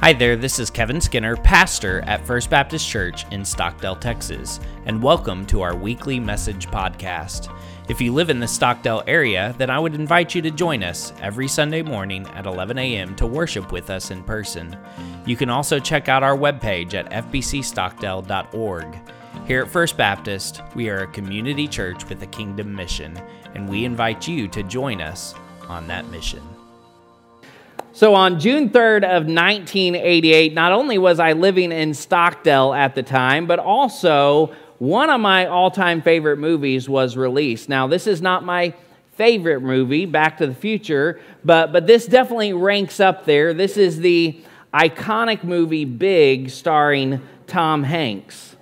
Hi there, this is Kevin Skinner, pastor at First Baptist Church in Stockdale, Texas, and welcome to our weekly message podcast. If you live in the Stockdale area, then I would invite you to join us every Sunday morning at 11 a.m. to worship with us in person. You can also check out our webpage at fbcstockdale.org. Here at First Baptist, we are a community church with a kingdom mission, and we invite you to join us on that mission. So on June 3rd of 1988, not only was I living in Stockdale at the time, but also one of my all-time favorite movies was released. Now, this is not my favorite movie, Back to the Future, but this definitely ranks up there. This is the iconic movie Big, starring Tom Hanks.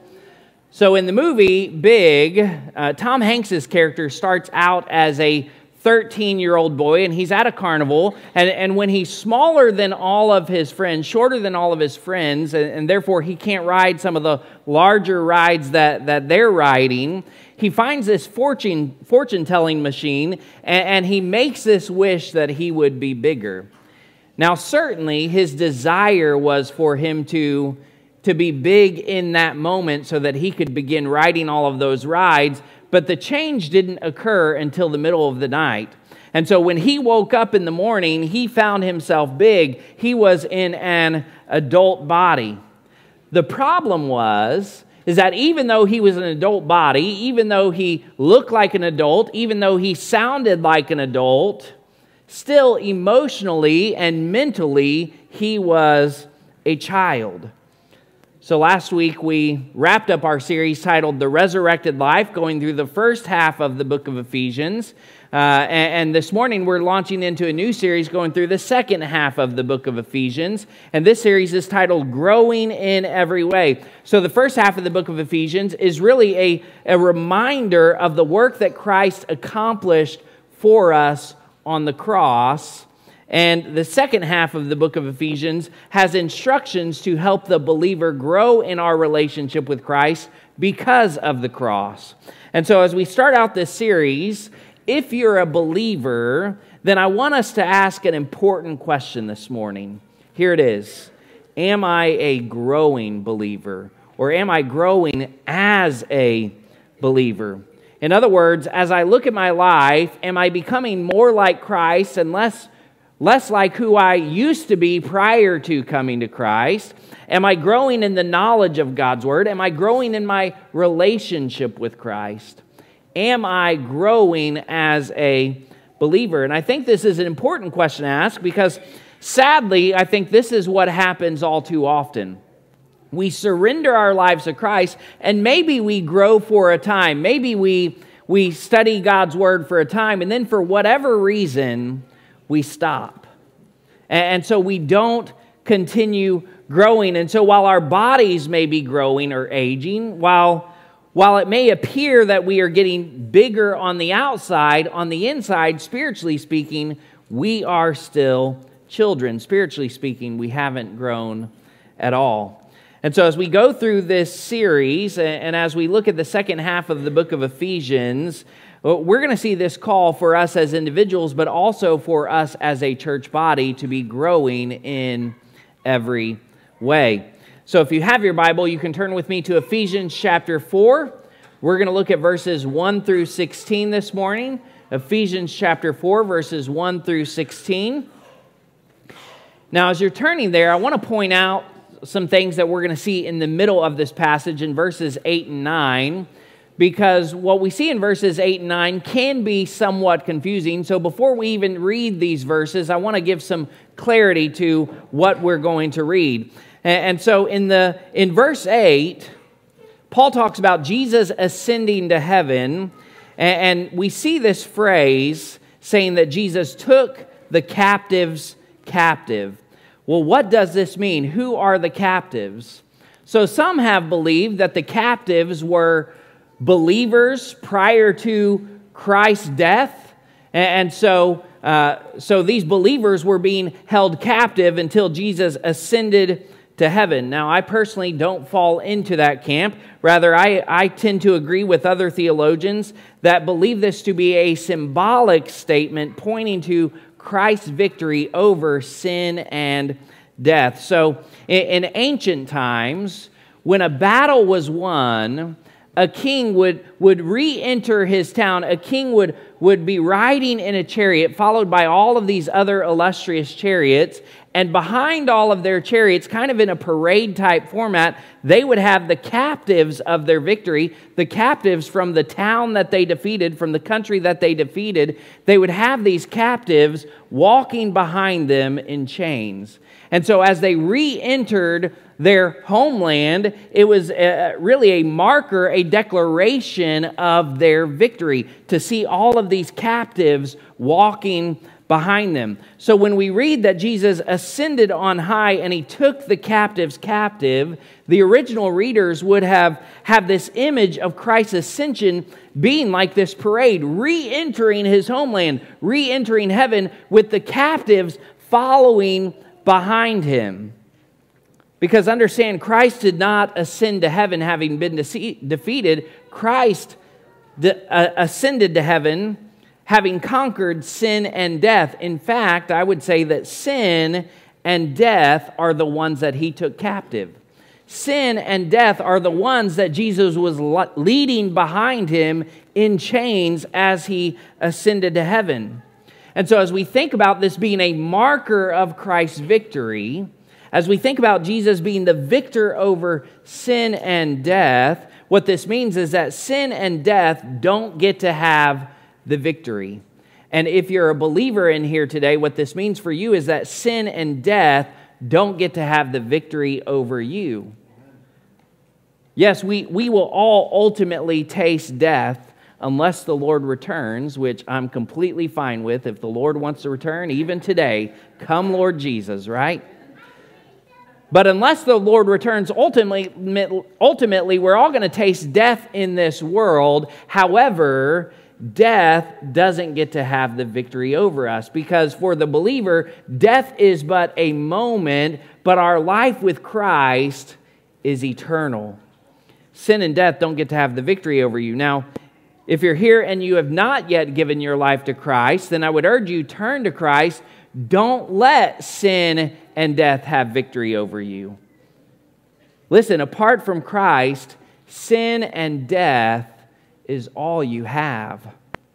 So in the movie Big, Tom Hanks' character starts out as a 13-year-old boy, and he's at a carnival, and when he's smaller than all of his friends, shorter than all of his friends, and therefore he can't ride some of the larger rides that they're riding, he finds this fortune-telling machine, and he makes this wish that he would be bigger. Now, certainly, his desire was for him to be big in that moment so that he could begin riding all of those rides, but the change didn't occur until the middle of the night. And so when he woke up in the morning, he found himself big. He was in an adult body. The problem is that even though he was an adult body, even though he looked like an adult, even though he sounded like an adult, still emotionally and mentally, he was a child. So last week we wrapped up our series titled The Resurrected Life, going through the first half of the book of Ephesians. And this morning we're launching into a new series going through the second half of the book of Ephesians. And this series is titled Growing in Every Way. So the first half of the book of Ephesians is really a reminder of the work that Christ accomplished for us on the cross. And the second half of the book of Ephesians has instructions to help the believer grow in our relationship with Christ because of the cross. And so as we start out this series, if you're a believer, then I want us to ask an important question this morning. Here it is. Am I a growing believer? Or am I growing as a believer? In other words, as I look at my life, am I becoming more like Christ and less like who I used to be prior to coming to Christ? Am I growing in the knowledge of God's Word? Am I growing in my relationship with Christ? Am I growing as a believer? And I think this is an important question to ask because sadly, I think this is what happens all too often. We surrender our lives to Christ, and maybe we grow for a time. Maybe we study God's Word for a time, and then for whatever reason, we stop. And so we don't continue growing. And so while our bodies may be growing or aging, while it may appear that we are getting bigger on the outside, on the inside, spiritually speaking, we are still children. Spiritually speaking, we haven't grown at all. And so as we go through this series, and as we look at the second half of the book of Ephesians, we're going to see this call for us as individuals, but also for us as a church body to be growing in every way. So if you have your Bible, you can turn with me to Ephesians chapter 4. We're going to look at verses 1 through 16 this morning. Ephesians chapter 4, verses 1 through 16. Now, as you're turning there, I want to point out some things that we're going to see in the middle of this passage in verses 8 and 9. Because what we see in verses 8 and 9 can be somewhat confusing. So before we even read these verses, I want to give some clarity to what we're going to read. And so in verse 8, Paul talks about Jesus ascending to heaven. And we see this phrase saying that Jesus took the captives captive. Well, what does this mean? Who are the captives? So some have believed that the captives were believers prior to Christ's death, and so these believers were being held captive until Jesus ascended to heaven. Now, I personally don't fall into that camp. Rather, I tend to agree with other theologians that believe this to be a symbolic statement pointing to Christ's victory over sin and death. So in ancient times, when a battle was won, a king would re-enter his town. A king would be riding in a chariot, followed by all of these other illustrious chariots. And behind all of their chariots, kind of in a parade-type format, they would have the captives of their victory, the captives from the town that they defeated, from the country that they defeated. They would have these captives walking behind them in chains. And so as they re-entered their homeland, it was really a marker, a declaration of their victory, to see all of these captives walking behind them. So when we read that Jesus ascended on high and he took the captives captive, the original readers would have this image of Christ's ascension being like this parade, re-entering his homeland, re-entering heaven with the captives following behind him. Because understand, Christ did not ascend to heaven having been defeated. Christ ascended to heaven having conquered sin and death. In fact, I would say that sin and death are the ones that he took captive. Sin and death are the ones that Jesus was leading behind him in chains as he ascended to heaven. And so as we think about this being a marker of Christ's victory, as we think about Jesus being the victor over sin and death, what this means is that sin and death don't get to have the victory. And if you're a believer in here today, what this means for you is that sin and death don't get to have the victory over you. Yes, we will all ultimately taste death unless the Lord returns, which I'm completely fine with. If the Lord wants to return, even today, come Lord Jesus, right? But unless the Lord returns, ultimately we're all going to taste death in this world. However, death doesn't get to have the victory over us, because for the believer, death is but a moment, but our life with Christ is eternal. Sin and death don't get to have the victory over you. Now, if you're here and you have not yet given your life to Christ, then I would urge you, turn to Christ. Don't let sin and death have victory over you. Listen, apart from Christ, sin and death is all you have.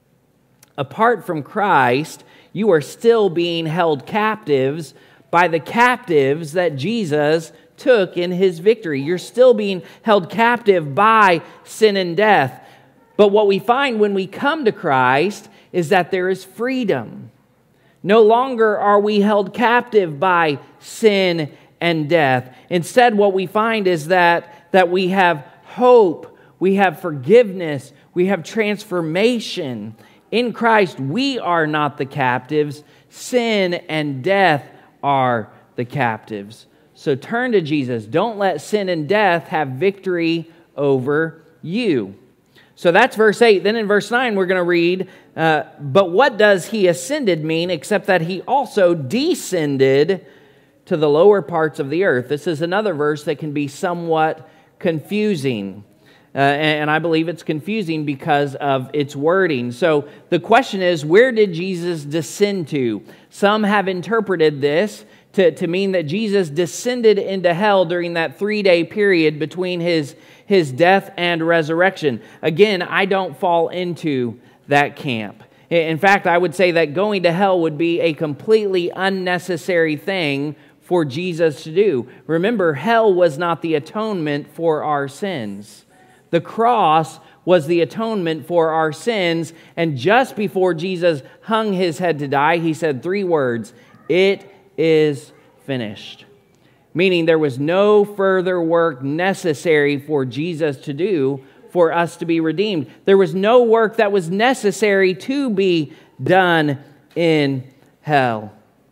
Apart from Christ, you are still being held captives by the captives that Jesus took in his victory. You're still being held captive by sin and death. But what we find when we come to Christ is that there is freedom. No longer are we held captive by sin and death. Instead, what we find is that we have hope, we have forgiveness, we have transformation. In Christ, we are not the captives. Sin and death are the captives. So turn to Jesus. Don't let sin and death have victory over you. So that's verse 8. Then in verse 9, we're going to read, but what does he ascended mean except that he also descended to the lower parts of the earth? This is another verse that can be somewhat confusing. And I believe it's confusing because of its wording. So the question is, where did Jesus descend to? Some have interpreted this to mean that Jesus descended into hell during that 3-day period between his death and resurrection. Again, I don't fall into that camp. In fact, I would say that going to hell would be a completely unnecessary thing for Jesus to do. Remember, hell was not the atonement for our sins. The cross was the atonement for our sins, and just before Jesus hung his head to die, he said 3 words, "It is finished." Meaning there was no further work necessary for Jesus to do for us to be redeemed. There was no work that was necessary to be done in hell.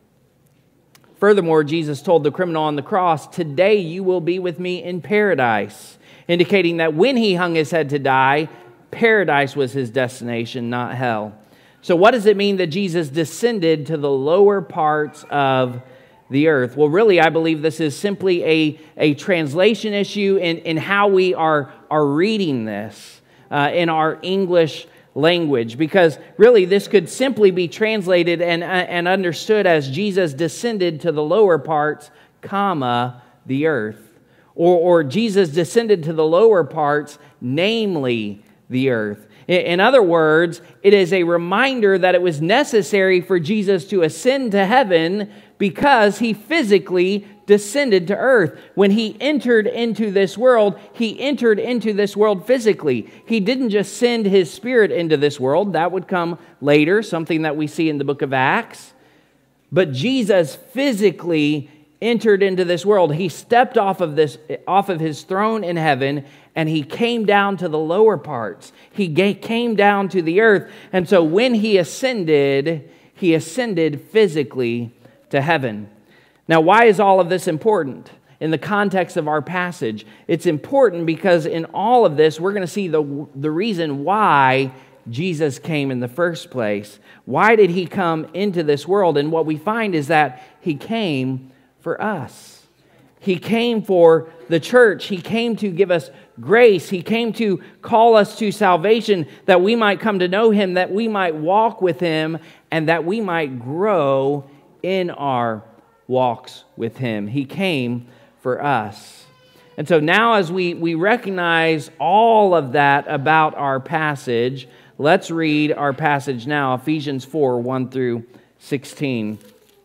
Furthermore, Jesus told the criminal on the cross, "Today you will be with me in paradise," indicating that when he hung his head to die, paradise was his destination, not hell. So what does it mean that Jesus descended to the lower parts of the earth? Well, really, I believe this is simply a translation issue in how we are reading this in our English language, because really this could simply be translated and understood as Jesus descended to the lower parts, comma, the earth. Or Jesus descended to the lower parts, namely the earth. In other words, it is a reminder that it was necessary for Jesus to ascend to heaven because he physically descended to earth. When he entered into this world, he entered into this world physically. He didn't just send his Spirit into this world. That would come later, something that we see in the book of Acts. But Jesus physically entered into this world. He stepped off of his throne in heaven, and he came down to the lower parts. He came down to the earth. And so when he ascended physically to heaven. Now, why is all of this important in the context of our passage? It's important because in all of this, we're going to see the reason why Jesus came in the first place. Why did he come into this world? And what we find is that he came for us. He came for the church. He came to give us grace. He came to call us to salvation, that we might come to know him, that we might walk with him, and that we might grow in our walks with him. He came for us. And so now as we recognize all of that about our passage, let's read our passage now, Ephesians 4, 1 through 16.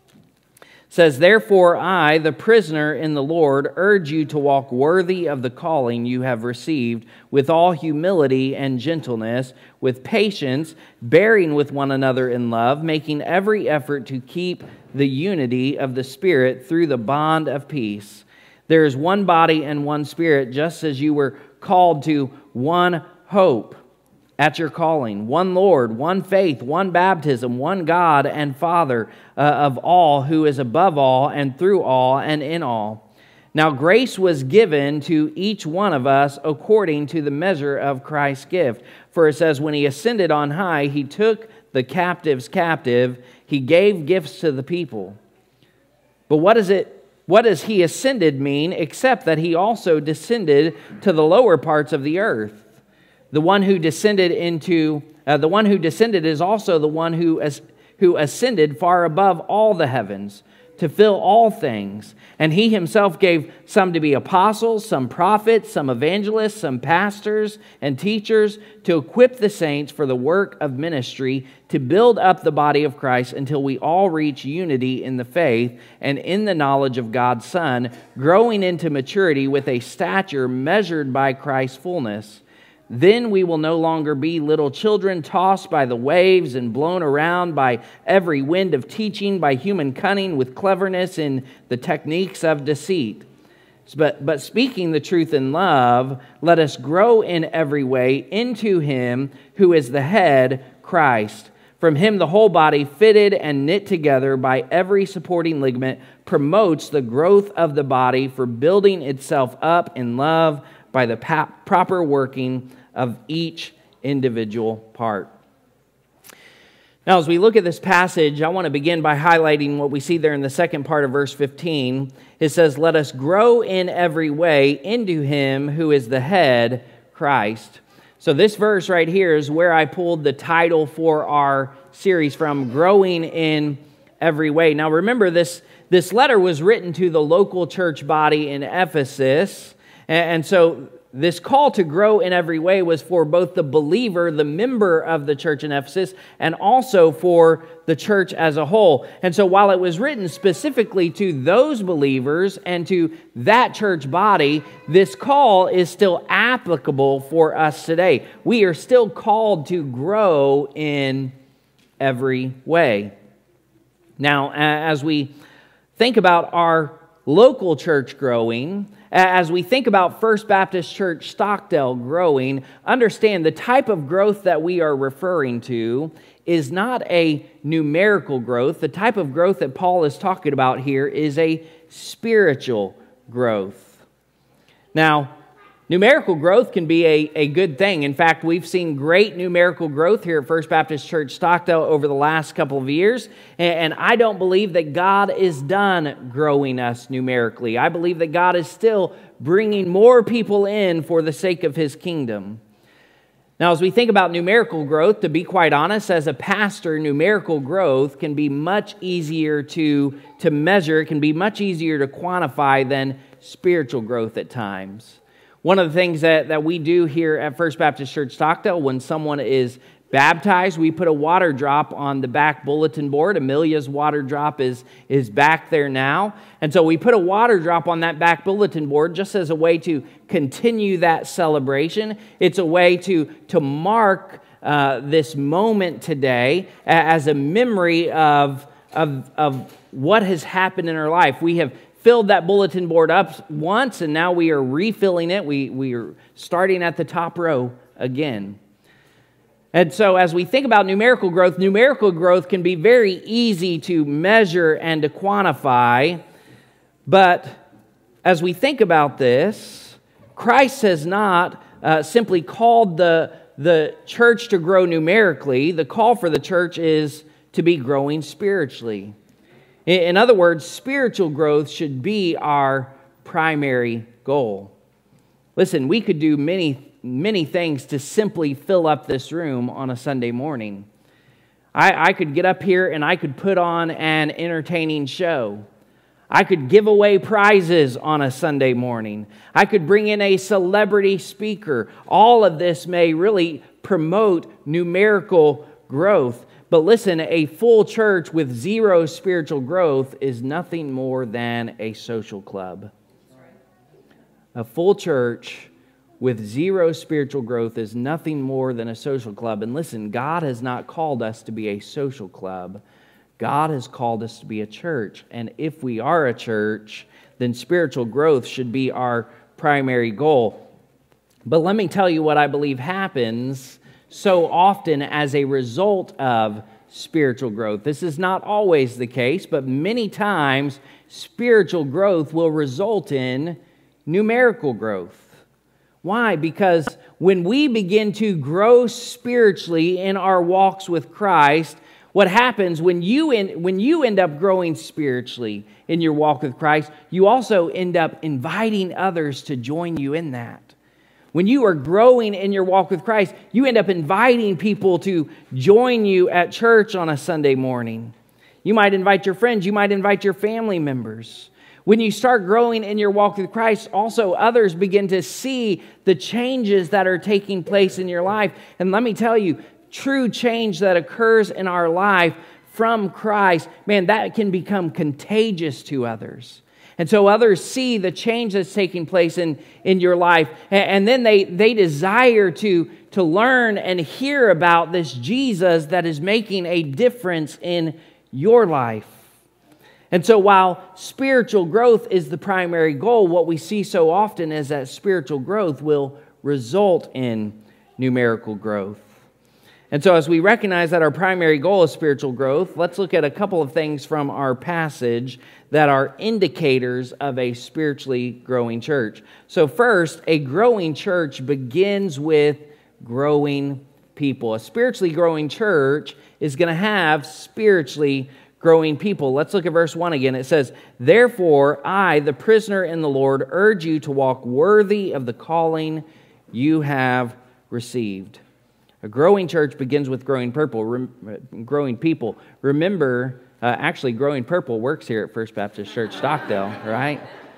It says, "Therefore I, the prisoner in the Lord, urge you to walk worthy of the calling you have received, with all humility and gentleness, with patience, bearing with one another in love, making every effort to keep the unity of the Spirit through the bond of peace. There is one body and one Spirit, just as you were called to one hope at your calling, one Lord, one faith, one baptism, one God and Father of all, who is above all and through all and in all. Now grace was given to each one of us according to the measure of Christ's gift. For it says, when he ascended on high, he took the captives captive, he gave gifts to the people. But what does he ascended mean, except that he also descended to the lower parts of the earth? The one who descended is also the one who ascended far above all the heavens to fill all things. And he himself gave some to be apostles, some prophets, some evangelists, some pastors and teachers, to equip the saints for the work of ministry, to build up the body of Christ until we all reach unity in the faith and in the knowledge of God's Son, growing into maturity with a stature measured by Christ's fullness. Then we will no longer be little children tossed by the waves and blown around by every wind of teaching, by human cunning with cleverness in the techniques of deceit. But speaking the truth in love, let us grow in every way into him who is the head, Christ. From him the whole body, fitted and knit together by every supporting ligament, promotes the growth of the body for building itself up in love by the proper working of each individual part." Now, as we look at this passage, I want to begin by highlighting what we see there in the second part of verse 15. It says, "Let us grow in every way into him who is the head, Christ." So this verse right here is where I pulled the title for our series from, Growing in Every Way. Now remember, this letter was written to the local church body in Ephesus, and so this call to grow in every way was for both the believer, the member of the church in Ephesus, and also for the church as a whole. And so while it was written specifically to those believers and to that church body, this call is still applicable for us today. We are still called to grow in every way. Now, as we think about our local church growing, as we think about First Baptist Church Stockdale growing, understand the type of growth that we are referring to is not a numerical growth. The type of growth that Paul is talking about here is a spiritual growth. Now, numerical growth can be a good thing. In fact, we've seen great numerical growth here at First Baptist Church Stockdale over the last couple of years, and I don't believe that God is done growing us numerically. I believe that God is still bringing more people in for the sake of his kingdom. Now, as we think about numerical growth, to be quite honest, as a pastor, numerical growth can be much easier to measure. It can be much easier to quantify than spiritual growth at times. One of the things that we do here at First Baptist Church Stockdale, when someone is baptized, we put a water drop on the back bulletin board. Amelia's water drop is back there now. And so we put a water drop on that back bulletin board just as a way to continue that celebration. It's a way to mark this moment today as a memory of what has happened in our life. We have filled that bulletin board up once, and now we are refilling it. We are starting at the top row again. And so as we think about numerical growth can be very easy to measure and to quantify. But as we think about this, Christ has not simply called the church to grow numerically. The call for the church is to be growing spiritually. In other words, spiritual growth should be our primary goal. Listen, we could do many things to simply fill up this room on a Sunday morning. I could get up here and I could put on an entertaining show. I could give away prizes on a Sunday morning. I could bring in a celebrity speaker. All of this may really promote numerical growth. But listen, a full church with zero spiritual growth is nothing more than a social club. A full church with zero spiritual growth is nothing more than a social club. And listen, God has not called us to be a social club. God has called us to be a church. And if we are a church, then spiritual growth should be our primary goal. But let me tell you what I believe happens so often as a result of spiritual growth. This is not always the case, but many times spiritual growth will result in numerical growth. Why? Because when we begin to grow spiritually in our walks with Christ, what happens when you end up growing spiritually in your walk with Christ, you also end up inviting others to join you in that. When you are growing in your walk with Christ, you end up inviting people to join you at church on a Sunday morning. You might invite your friends. You might invite your family members. When you start growing in your walk with Christ, also others begin to see the changes that are taking place in your life. And let me tell you, true change that occurs in our life from Christ, man, that can become contagious to others. And so others see the change that's taking place in your life, and then they desire to learn and hear about this Jesus that is making a difference in your life. And so while spiritual growth is the primary goal, what we see so often is that spiritual growth will result in numerical growth. And so as we recognize that our primary goal is spiritual growth, let's look at a couple of things from our passage that are indicators of a spiritually growing church. So first, a growing church begins with growing people. A spiritually growing church is going to have spiritually growing people. Let's look at verse 1 again. It says, "Therefore, I, the prisoner in the Lord, urge you to walk worthy of the calling you have received." A growing church begins with growing people. Remember, actually, Growing Purple works here at First Baptist Church Stockdale, right?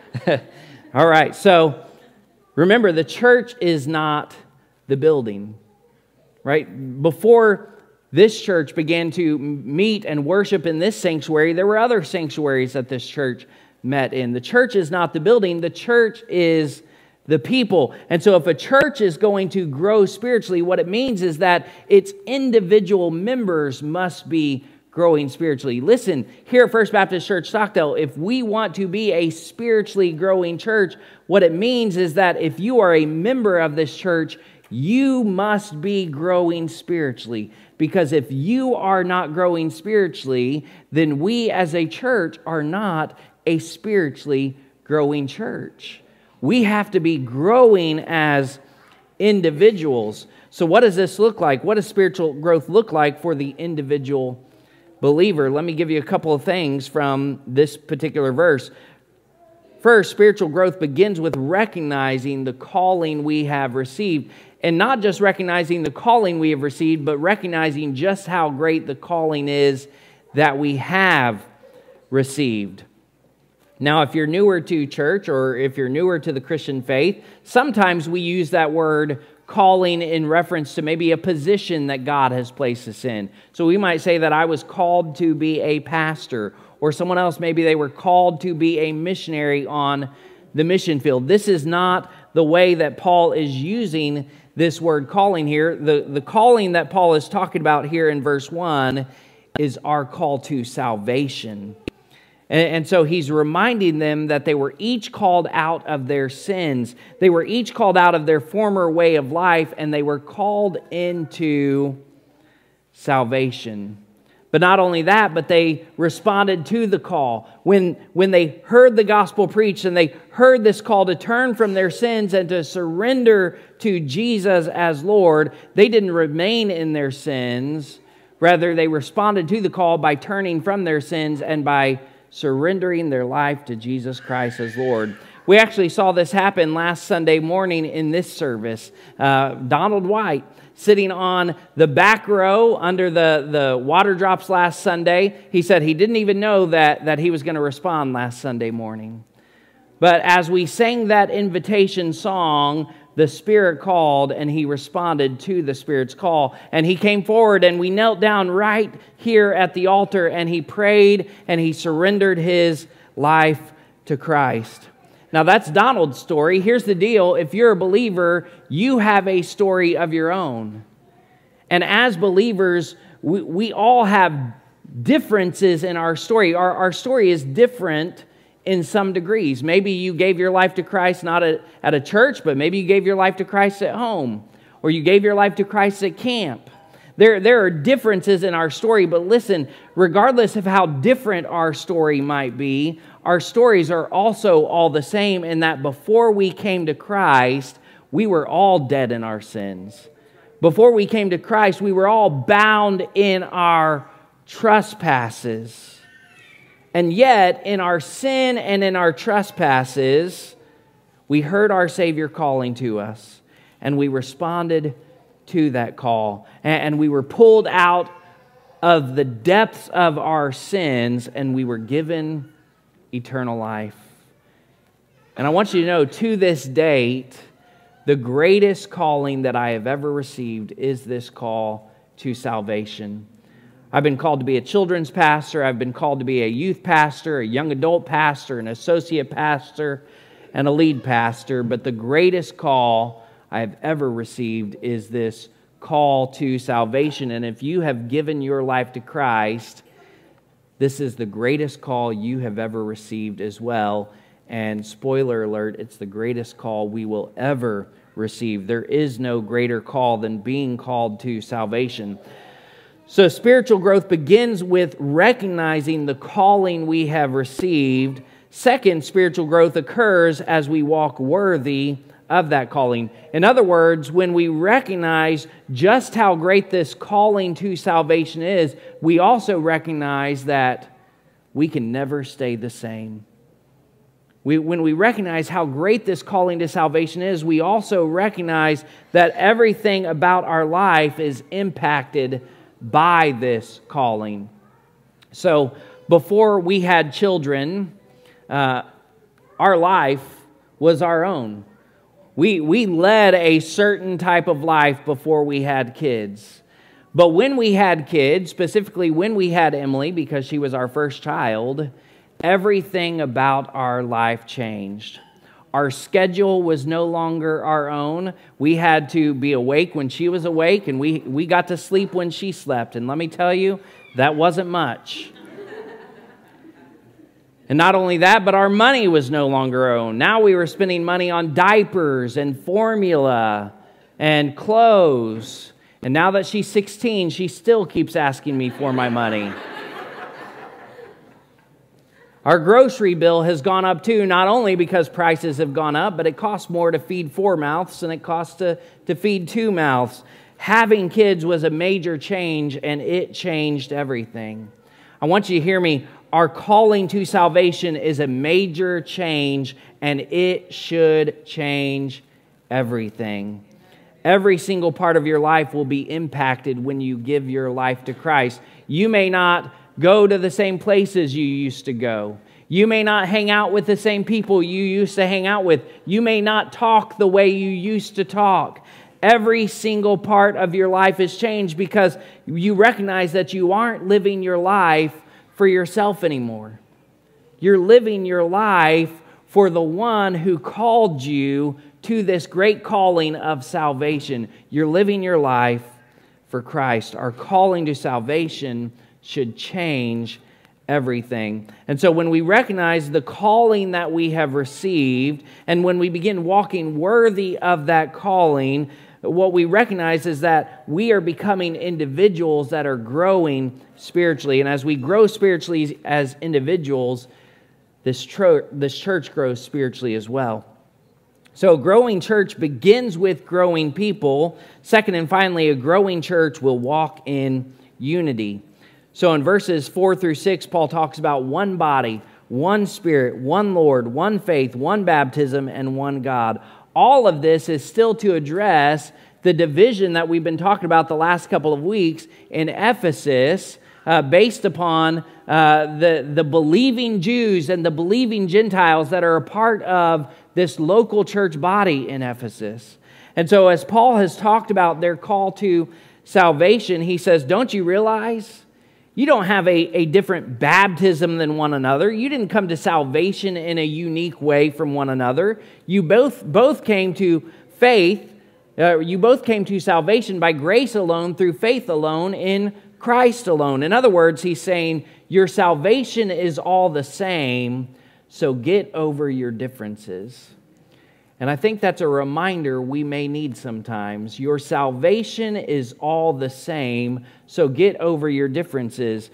All right, so remember, the church is not the building, right? Before this church began to meet and worship in this sanctuary, there were other sanctuaries that this church met in. The church is not the building, the church is the people. And so if a church is going to grow spiritually, what it means is that its individual members must be growing spiritually. Listen, here at First Baptist Church Stockdale, if we want to be a spiritually growing church, what it means is that if you are a member of this church, you must be growing spiritually. Because if you are not growing spiritually, then we as a church are not a spiritually growing church. We have to be growing as individuals. So what does this look like? What does spiritual growth look like for the individual believer? Let me give you a couple of things from this particular verse. First, spiritual growth begins with recognizing the calling we have received. and not just recognizing the calling we have received, but recognizing just how great the calling is that we have received. Now, if you're newer to church or if you're newer to the Christian faith, sometimes we use that word calling in reference to maybe a position that God has placed us in. So we might say that I was called to be a pastor, or someone else, maybe they were called to be a missionary on the mission field. This is not the way that Paul is using this word calling here. The calling that Paul is talking about here in verse 1 is our call to salvation. And so he's reminding them that they were each called out of their sins. They were each called out of their former way of life, and they were called into salvation. But not only that, but they responded to the call. When they heard the gospel preached and they heard this call to turn from their sins and to surrender to Jesus as Lord, they didn't remain in their sins. Rather, they responded to the call by turning from their sins and by surrendering their life to Jesus Christ as Lord. We actually saw this happen last Sunday morning in this service. Donald White, sitting on the back row under the water drops last Sunday, he said he didn't even know that he was going to respond last Sunday morning. But as we sang that invitation song, the Spirit called and he responded to the Spirit's call. And he came forward and we knelt down right here at the altar and he prayed and he surrendered his life to Christ. Now that's Donald's story. Here's the deal. If you're a believer, you have a story of your own. And as believers, we all have differences in our story. Our story is different in some degrees. Maybe you gave your life to Christ not at a church, but maybe you gave your life to Christ at home, or you gave your life to Christ at camp. There are differences in our story, but listen, regardless of how different our story might be, our stories are also all the same in that before we came to Christ, we were all dead in our sins. Before we came to Christ, we were all bound in our trespasses. And yet, in our sin and in our trespasses, we heard our Savior calling to us, and we responded to that call. And we were pulled out of the depths of our sins, and we were given eternal life. And I want you to know, to this date, the greatest calling that I have ever received is this call to salvation. I've been called to be a children's pastor. I've been called to be a youth pastor, a young adult pastor, an associate pastor, and a lead pastor. But the greatest call I have ever received is this call to salvation. And if you have given your life to Christ, this is the greatest call you have ever received as well. And spoiler alert, it's the greatest call we will ever receive. There is no greater call than being called to salvation. So spiritual growth begins with recognizing the calling we have received. Second, spiritual growth occurs as we walk worthy of that calling. In other words, when we recognize just how great this calling to salvation is, we also recognize that we can never stay the same. When we recognize how great this calling to salvation is, we also recognize that everything about our life is impacted by this calling. So before we had children, our life was our own. We led a certain type of life before we had kids. But when we had kids, specifically when we had Emily, because she was our first child, everything about our life changed. Our schedule was no longer our own. We had to be awake when she was awake, and we got to sleep when she slept. And let me tell you, that wasn't much. And not only that, but our money was no longer our own. Now we were spending money on diapers and formula and clothes. And now that she's 16, she still keeps asking me for my money. Our grocery bill has gone up too, not only because prices have gone up, but it costs more to feed 4 mouths than it costs to feed 2 mouths. Having kids was a major change, and it changed everything. I want you to hear me. Our calling to salvation is a major change, and it should change everything. Every single part of your life will be impacted when you give your life to Christ. You may not go to the same places you used to go. You may not hang out with the same people you used to hang out with. You may not talk the way you used to talk. Every single part of your life is changed because you recognize that you aren't living your life for yourself anymore. You're living your life for the one who called you to this great calling of salvation. You're living your life for Christ. Our calling to salvation should change everything. And so when we recognize the calling that we have received, and when we begin walking worthy of that calling, what we recognize is that we are becoming individuals that are growing spiritually. And as we grow spiritually as individuals, this church grows spiritually as well. So a growing church begins with growing people. Second and finally, a growing church will walk in unity. So in verses 4 through 6, Paul talks about one body, one Spirit, one Lord, one faith, one baptism, and one God. All of this is still to address the division that we've been talking about the last couple of weeks in Ephesus, based upon the believing Jews and the believing Gentiles that are a part of this local church body in Ephesus. And so as Paul has talked about their call to salvation, he says, don't you realize you don't have a different baptism than one another? You didn't come to salvation in a unique way from one another. You both came to faith. You both came to salvation by grace alone, through faith alone, in Christ alone. In other words, he's saying your salvation is all the same, so get over your differences. And I think that's a reminder we may need sometimes. Your salvation is all the same, so get over your differences.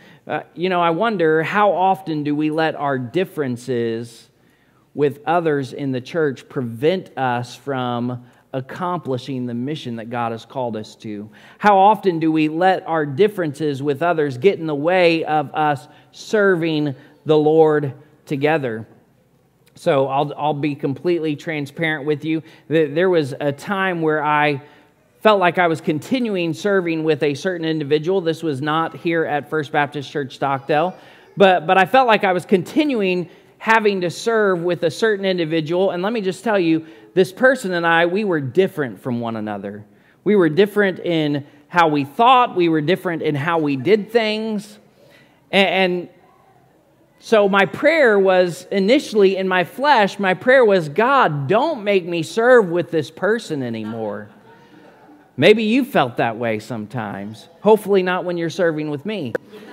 I wonder, how often do we let our differences with others in the church prevent us from accomplishing the mission that God has called us to? How often do we let our differences with others get in the way of us serving the Lord together? So I'll be completely transparent with you. There was a time where I felt like I was continuing serving with a certain individual. This was not here at First Baptist Church Stockdale, but I felt like I was continuing having to serve with a certain individual. And let me just tell you, this person and I, we were different from one another. We were different in how we thought. We were different in how we did things. And so my prayer was, initially in my flesh, my prayer was, God, don't make me serve with this person anymore. Maybe you felt that way sometimes. Hopefully not when you're serving with me.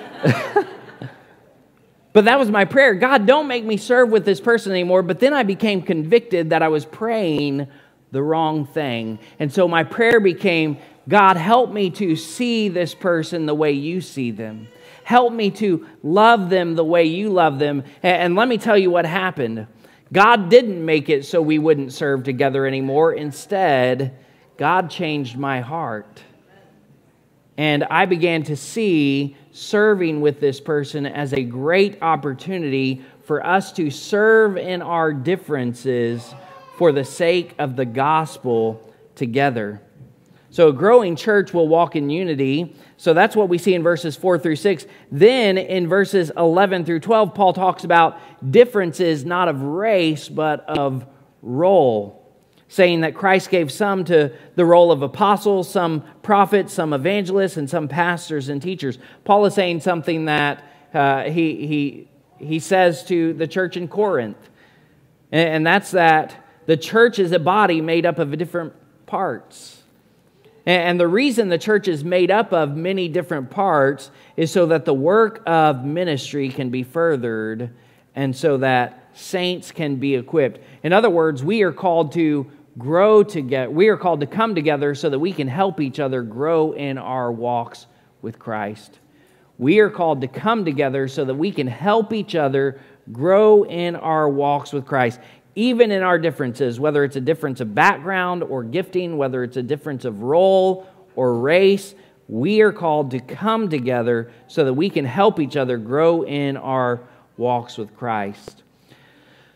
But that was my prayer. God, don't make me serve with this person anymore. But then I became convicted that I was praying the wrong thing. And so my prayer became, God, help me to see this person the way you see them. Help me to love them the way you love them. And let me tell you what happened. God didn't make it so we wouldn't serve together anymore. Instead, God changed my heart. And I began to see serving with this person as a great opportunity for us to serve in our differences for the sake of the gospel together. So a growing church will walk in unity. So that's what we see in verses 4 through 6. Then in verses 11 through 12, Paul talks about differences not of race, but of role, saying that Christ gave some to the role of apostles, some prophets, some evangelists, and some pastors and teachers. Paul is saying something that he says to the church in Corinth, and that's that the church is a body made up of different parts. And the reason the church is made up of many different parts is so that the work of ministry can be furthered and so that saints can be equipped. In other words, we are called to grow together. We are called to come together so that we can help each other grow in our walks with Christ. We are called to come together so that we can help each other grow in our walks with Christ. Even in our differences, whether it's a difference of background or gifting, whether it's a difference of role or race, we are called to come together so that we can help each other grow in our walks with Christ.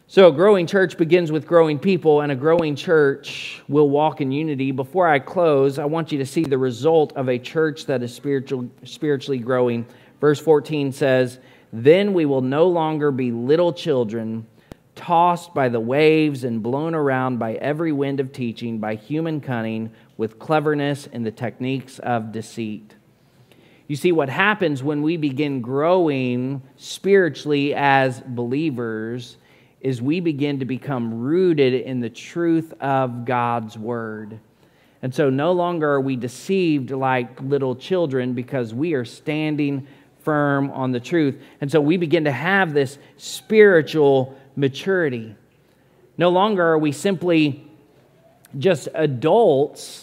So a growing church begins with growing people, and a growing church will walk in unity. Before I close, I want you to see the result of a church that is spiritually growing. Verse 14 says, "Then we will no longer be little children, tossed by the waves and blown around by every wind of teaching, by human cunning, with cleverness and the techniques of deceit." You see, what happens when we begin growing spiritually as believers is we begin to become rooted in the truth of God's Word. And so no longer are we deceived like little children because we are standing firm on the truth. And so we begin to have this spiritual maturity. No longer are we simply just adults,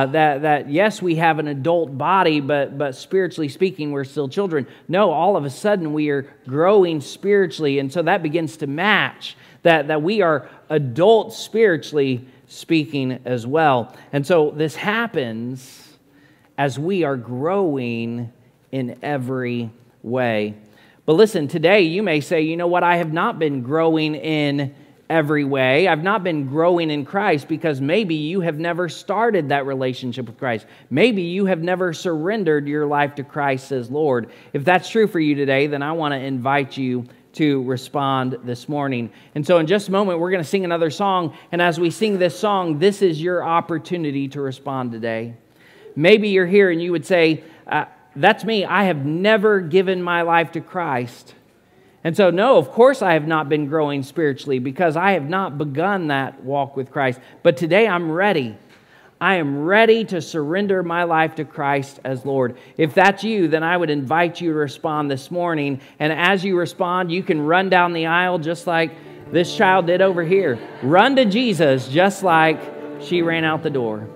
that yes, we have an adult body, but spiritually speaking, we're still children. No, all of a sudden we are growing spiritually, and so that begins to match that we are adults spiritually speaking as well. And so this happens as we are growing in every way. But listen, today you may say, you know what, I have not been growing in every way. I've not been growing in Christ because maybe you have never started that relationship with Christ. Maybe you have never surrendered your life to Christ as Lord. If that's true for you today, then I want to invite you to respond this morning. And so in just a moment, we're going to sing another song. And as we sing this song, this is your opportunity to respond today. Maybe you're here and you would say, that's me. I have never given my life to Christ. And so, no, of course I have not been growing spiritually because I have not begun that walk with Christ. But today I'm ready. I am ready to surrender my life to Christ as Lord. If that's you, then I would invite you to respond this morning. And as you respond, you can run down the aisle just like this child did over here. Run to Jesus just like she ran out the door.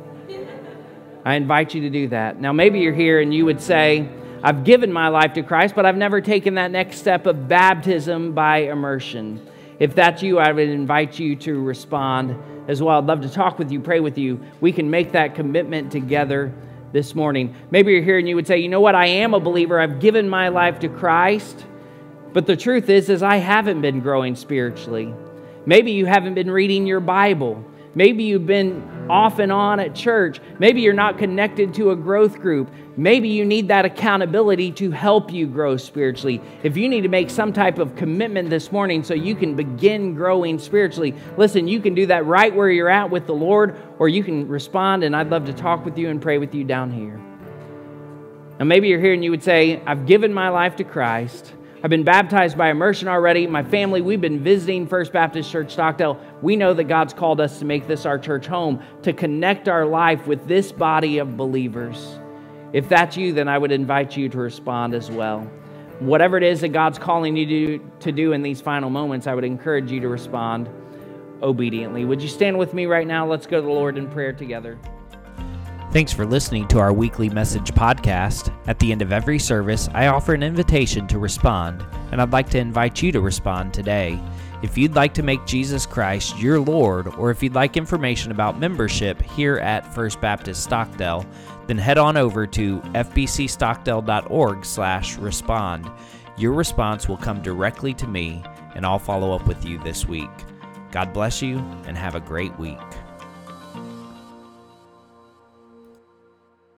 I invite you to do that. Now, maybe you're here and you would say, I've given my life to Christ, but I've never taken that next step of baptism by immersion. If that's you, I would invite you to respond as well. I'd love to talk with you, pray with you. We can make that commitment together this morning. Maybe you're here and you would say, you know what, I am a believer. I've given my life to Christ, but the truth is I haven't been growing spiritually. Maybe you haven't been reading your Bible. Maybe you've been off and on at church. Maybe you're not connected to a growth group. Maybe you need that accountability to help you grow spiritually. If you need to make some type of commitment this morning so you can begin growing spiritually, listen, you can do that right where you're at with the Lord, or you can respond, and I'd love to talk with you and pray with you down here. Now, maybe you're here and you would say, I've given my life to Christ. I've been baptized by immersion already. My family, we've been visiting First Baptist Church Stockdale. We know that God's called us to make this our church home, to connect our life with this body of believers. If that's you, then I would invite you to respond as well. Whatever it is that God's calling you to do in these final moments, I would encourage you to respond obediently. Would you stand with me right now? Let's go to the Lord in prayer together. Thanks for listening to our weekly message podcast. At the end of every service, I offer an invitation to respond, and I'd like to invite you to respond today. If you'd like to make Jesus Christ your Lord, or if you'd like information about membership here at First Baptist Stockdale, then head on over to fbcstockdale.org/respond. Your response will come directly to me, and I'll follow up with you this week. God bless you, and have a great week.